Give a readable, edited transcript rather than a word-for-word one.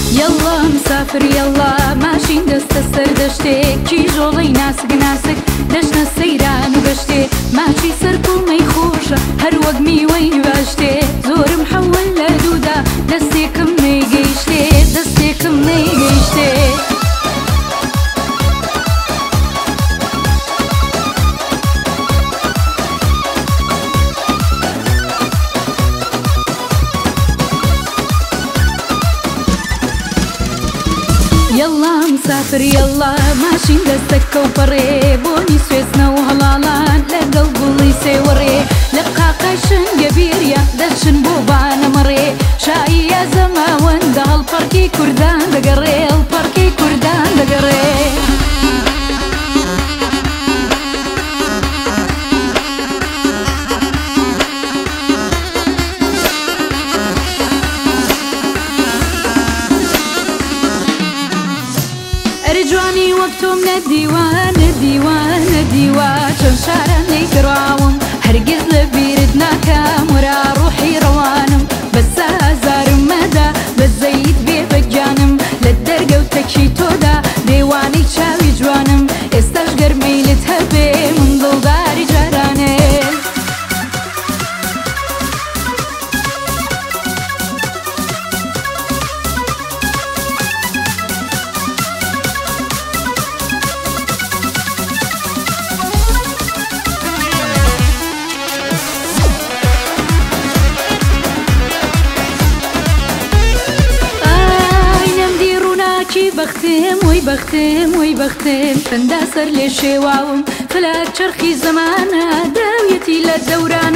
يلا مسافر يلا ماشین دەستە سەر دەشتێک کیژۆڵەی ناسک ناسک دەشنە سەیران و گەشتێ ماچی سەر کوڵمەی خۆشە هەر وەک میوەی باشتێ زۆرم حەول لە دوودا دەستێکم نەیگەیشتێ دەستێکم نەیگەیشتێ يلا مسافر يلا ماشین دەستەکە و پەڕێ بۆنی سوێسنەوە هەڵاڵان لەگەڵ گوڵی سێوەڕێ لە قاقای شنگە بیریە دەچن بۆ بانەمەڕێ شایی یا زەماوەندە هەڵپەڕکی کوردان دەگەڕێ هەڵپەڕکی کوردان دەگەڕێ جوانی وەک تۆم نەدیوان نەدیوان نەدیوان چەند شارە نەیگەڕاوم هەرگیز لە بیرت ناکەم وەرا ڕوحی ڕەوانم بەسە هەزارم مەدا بە زەید بێ بەگیانم لە دەرگە و تەکی تۆدا دێوانەی چاوی جوانم ئێستاش گەرمەیلت هەبێ من دڵداری جارانێ بەختم وەی بەختم وەی بەختم پندا سەر لێ شێواوم فلات چرخی زەمانە داویەتی لە دەوران